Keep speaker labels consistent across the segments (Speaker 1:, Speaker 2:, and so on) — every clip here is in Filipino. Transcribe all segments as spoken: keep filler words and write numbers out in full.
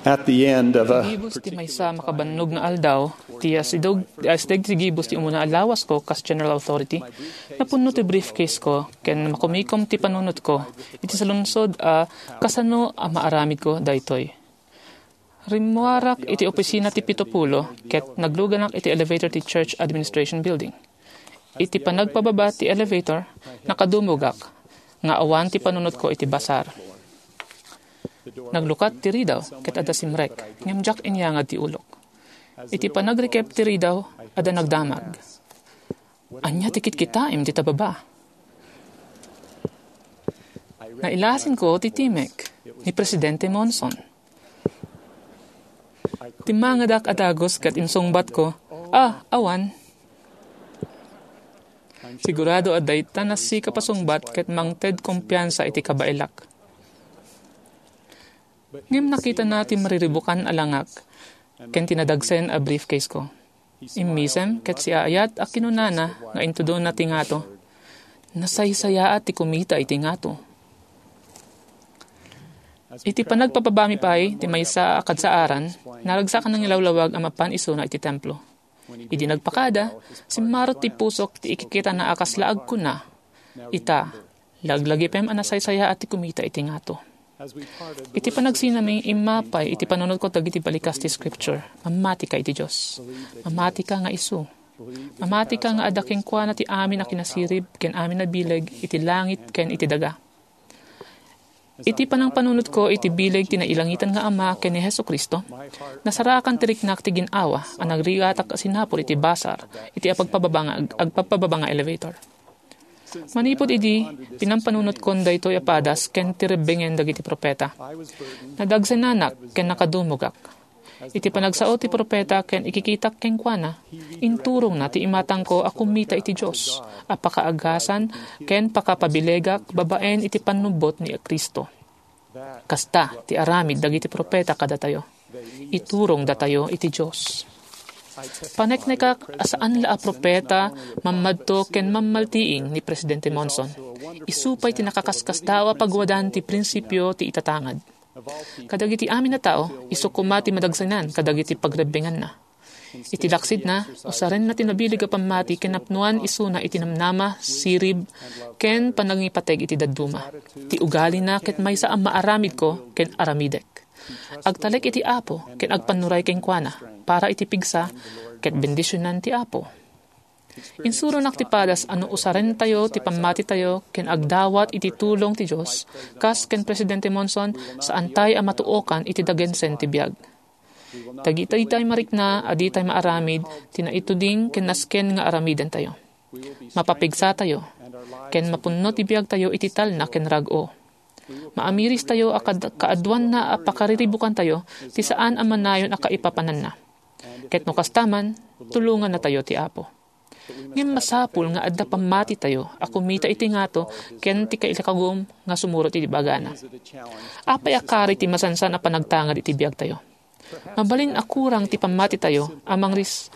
Speaker 1: At the end of a
Speaker 2: Gibus ti maysa makabannog nga aldaw, ti asidog asdeg ti gibus ti umuna alawas ko kas general authority, napunno ti briefcase ko, ken makumikom ti panunot ko, iti sa lungsod a kasano a maaramid ko daytoy. Rimuarak iti opisina ti Pitopulo, ket nagluganak iti elevator ti Church Administration Building. Iti panagpababa ti elevator, nakadumugak, nga awan ti panunot ko iti basar. Naglukat ti ridaw, ket ada simrek, ngamjak inyangad ti ulok. Iti panagrekep ti ridaw, ada nagdamag. Anya tikit kitaim ti tababa. Nailasin ko ti Timek, ni Presidente Monson. Timangadak adagos ket insungbat ko, ah, awan. Sigurado aday tanas si kapasungbat ket mangted kumpiyansa iti kabailak. Ngem nakita natin mariribukan alangak, ken tinadagsen a briefcase ko. Immisem, ket si ayat a kinunana, nga intudo na tingato, nasaysaya at ti kumita iti ngato. Iti panagpapabami pa'y, ti maysa akad sa aran, naragsakan ng ilawlawag ang mapan iso na iti templo. Iti nagpakada, si marot ti pusok ti ikikita na akas laag ko na. Ita, laglagipem ang nasaysaya at ti kumita iti ngato. Iti panagsinaming imapay, iti panunod ko dagiti balikas ti scripture. Mamati ka iti Diyos. Mamati ka nga isu. Mamati ka nga adaking kwa na ti amin na kinasirib, ken amin na bileg, iti langit, ken iti daga. Iti panang panunod ko, iti bileg tinailangitan nga ama, ken ni Hesu Kristo. Nasarakan tiriknak ti ginawa, ang nagrigatak sinapol iti basar, iti apagpababa nga elevator. Manipod idi, pinampanunot kon daytoy apadas, ken tirebengen dagiti propeta. Nadagsenanak, ken nakadumugak. Iti panagsaot ti propeta, ken ikikitak ken kuana, inturong na ti imatang ko akumita iti Diyos, apakaagasan, ken pakapabilegak, babaen iti panubot ni Kristo. Kasta, ti aramid dagiti propeta kadatayo. Iturong datayo iti Diyos. Paneknekak asaan la a propeta mamadto ken mamaltiing ni Presidente Monson. Isupay ti nakakaskas dawa pagwadan ti prinsipyo ti itatangad. Kadagiti amin na tao, isukuma ti madagsanan, kadagiti pagrebengan na. Iti laksid na, usaren na tinabilig a pamati ken napnuan isuna iti namnama, sirib, ken panangipateg iti daduma. Ti ugali na ket maysa ang maaramid ko ken aramidek. Agtalek iti apo, ken agpanuray ken kuana, para iti pigsa, ket bendisyonan ti apo. Insuro naktipadas ano usaren tayo, ti pamati tayo, ken agdawat iti tulong ti Diyos, kas ken Presidente Monson, saan tayo amatuokan iti dagensen ti biag. Tagitay tayo marikna, adi tayo maaramid, tinaituding ken nasken nga aramiden tayo. Mapapigsa tayo, ken mapunno ti biag tayo iti talna ken rag-o. Maamiris tayo akad kaadwan na apakariribukan tayo ti saan amanayon akaipapanan na. Ket no kastaman, tulungan na tayo ti apo. Ngem masapul nga adda pamati tayo, akumita iti ngato, ken ti kailakagum nga sumurot iti bagana. Apay akari ti masansan a panagtangad iti biag tayo. Mabalin akurang ti pamati tayo, amang ris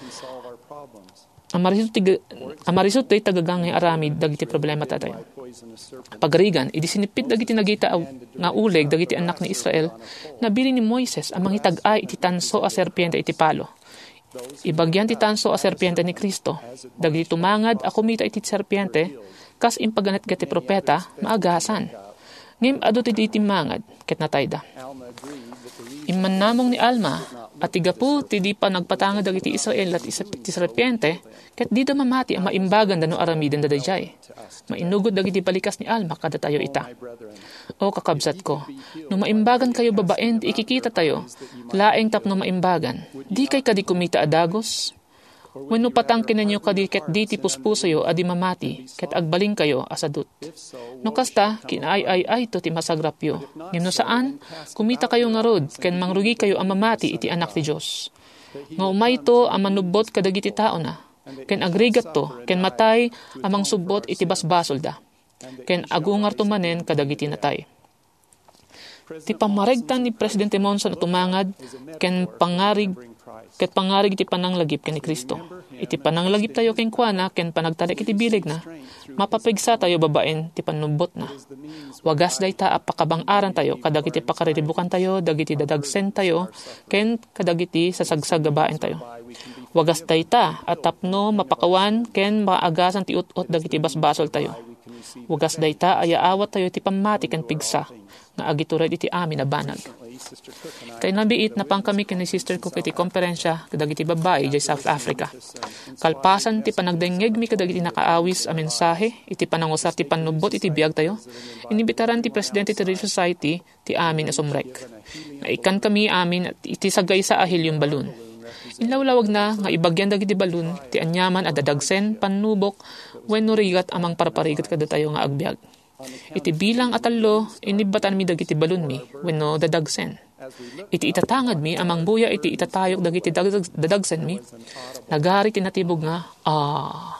Speaker 2: Amarisot tayo tagagang nga aramid dagiti problema tayo. Pagarigan, idi sinipit dagiti nagita nga uleg dagiti anak ni Israel, nabili ni Moises amang itag-ay iti tanso a serpiente iti palo. Ibagyan ti tanso a serpiente ni Kristo, dagiti tumangad a kumita iti serpiente, kas impaganet gati propeta, maagasan. Ngem adu ti iti mangad, ket natayda. Imman namong ni Alma, at tigapu ti di pa nagpatanga dagiti Israel at ti serpiente, ket di da mamati ang maimbagan dano aramiden da dayjay. Mainugod dagiti balikas ni Alma kada tayo ita. O kakabsat ko, no maimbagan kayo babaen ti ikikita tayo, laeng tapno maimbagan, di kay kadi kumita adagos? Wenno patangkin ninyo kadi ket di ti puspusayo adi mamati, ket agbaling kayo asadut. No kasta, kinaay-ay-ay to ti masagrapyo. Ngem no saan, kumita kayo nga rod, ken mangrugi kayo ang mamati iti anak ti Diyos. Nga umay to ang manubot kadagiti tao na, ken agrigat to, ken matay amang subbot iti basbasol da, ken agungar to manen kadagiti natay. Ti pamaregtan ni Presidente Monson at umangad, ken pangarig, ket pangarig iti pananglagip ken ni Kristo. Iti pananglagip tayo ken kuana, ken panagtalik iti bilig na, mapapigsa tayo babaen, ti panubot na. Wagas dayta apakabang-aran tayo, kadagiti pakariribukan tayo, dagiti dadagsen tayo, ken kadagiti sasagsag babaen tayo. Wagas dayta at tapno mapakawan, ken maagasan ti ut-ut dagiti basbasol tayo. Wagas dayta ayaawat tayo ti pamati ken pigsa, nga agitured iti amin na banag. Kay nabiit na pang kami ken ni sister ko kiti komperensya kadagiti babae di South Africa. Kalpasan ti panagdengeg mi kadagiti nakaawis a mensahe iti panangusar ti panubot iti biag tayo. Inibitaran ti presidente ti Relief Society ti amin a sumrek. Naikan kami amin at iti sagay sa ahil yung balon. Inlawlawag na nga ibagyan dagiti balon ti anyaman a dadagsen panubok wenno rigat amang paraparigat kada tayo nga agbiag. Iti bilang atalo, inibatan mi dagiti balon mi, wenno dadagsen. Iti itatangad mi, amang buya iti itatayok dagiti dadagsen mi. Nagari tinatibog nga, ah,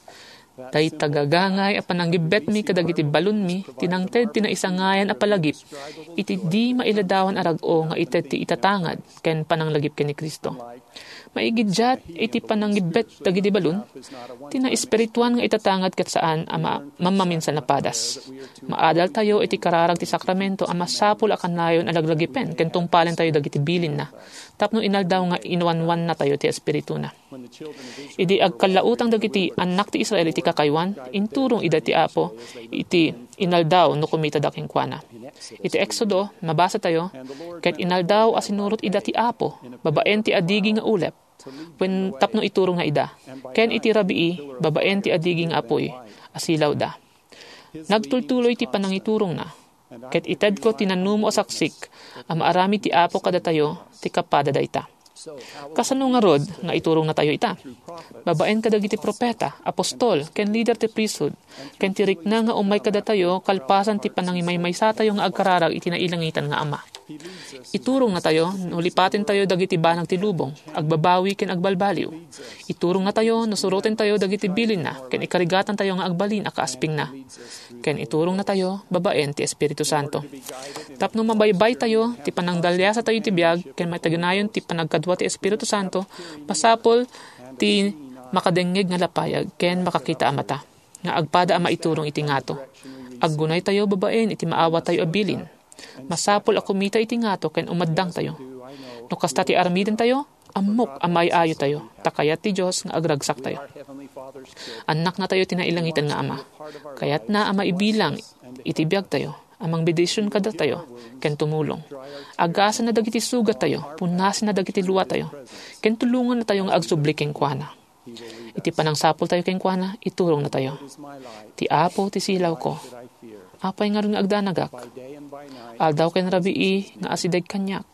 Speaker 2: tay tagagangay a pananggibet mi kadagiti balon mi, tinangted tinaisangayan a palagip, iti di mailadawan arag-o nga ited ti itatangad, ken pananglagip ken ni Kristo. Maigidyat iti pananggibet dagiti balon, tina espirituan nga itatangad ket saan ama mamaminsan na padas. Maadal tayo iti kararag ti sakramento a masapul a kanayon alaglagipen ken tungpalen tayo dagiti bilin na. Tapno inaldaw nga inwanwan na tayo ti espiritu na. Idi agkalautang dagiti anak ti Israel iti kakaywan, inturong ida ti Apo iti inaldaw no kumita daking kuana. Iti Exodo mabasa tayo ket inaldaw a sinurot ida ti Apo, babaen ti adigi nga ulep. When tapno iturong nga ida, ken iti rabii, babaen ti adigi nga apoy, asilaw da. Nagtultuloy ti panangiturong na, ket ited ko tinanumo asaksik, ang maarami ti Apo kada tayo, ti kapada dayta. Kasano nga rod, nga iturong na tayo ita. Babaen kadagiti propeta, apostol, ken leader ti priesthood, ken tirik na nga umay kada tayo, kalpasan ti panangimaymay sa tayo nga agkararag iti nailangitan nga ama. Iturong na tayo, nulipatin tayo dagiti banag ti lubong, agbabawi ken agbalbaliw. Iturong na tayo, nusurutin tayo dagiti bilin na, ken ikarigatan tayo nga agbalin a kaasping na. Ken iturong na tayo, babaen ti Espiritu Santo. Tapno mabaybay tayo, ti panangdalyasa tayo ti biag, ken mataganayon ti panagkadwa ti Espiritu Santo, pasapol ti makadengeg nga lapayag, ken makakita a mata. Nga agpada a maiturong iti ngato. Aggunay tayo babaen, iti maawa tayo abilin. Masapol ako mita iti ngato ken umaddang tayo. No kasta ti armiden tayo, amok amay ayo tayo. Takayat ti Dios nga agragsak tayo. Anak na tayo tinailangitan nga ama. Kayat na ama ibilang iti biag tayo. Amang bidisyon kada tayo ken tumulong. Agasan na dagiti sugat tayo, punasin na dagiti luwa tayo. Ken tulungan na tayo nga agsubli ken kuana. Iti panangsapol tayo ken kuana, iturong na tayo. Ti Apo ti silaw ko. Apay nga rin nga agdanagak. Aldaw ken rabii nga asideg kanyak.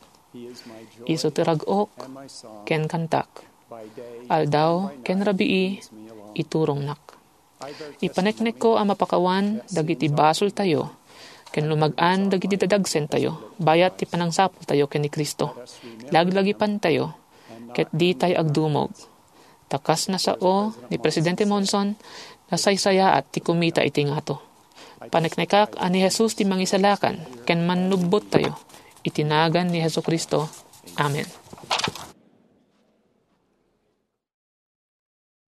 Speaker 2: Iso tirag-ok ken kantak. Aldaw ken rabii iturong nak. Ipaneknek ko ang mapakawan dagiti basol tayo. Ken lumag-an dagiti dadagsen tayo. Bayat ti panangsapol tayo ken ni Kristo. Laglagipan tayo. Ket di tayo agdumog. Takas na sao ni Presidente Monson nasaysaya at ti kumita iti ngato. Paneknekak ani Jesus ti mangisalakan ken mannubbot tayo. Itinagan ni Jesu Kristo. Amen.